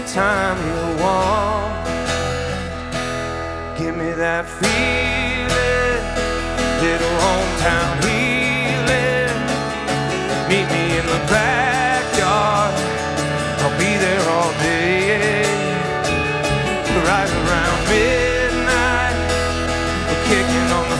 anytime you want. Give me that feeling, little hometown healing. Meet me in the backyard, I'll be there all day. Right around midnight, we're kicking on the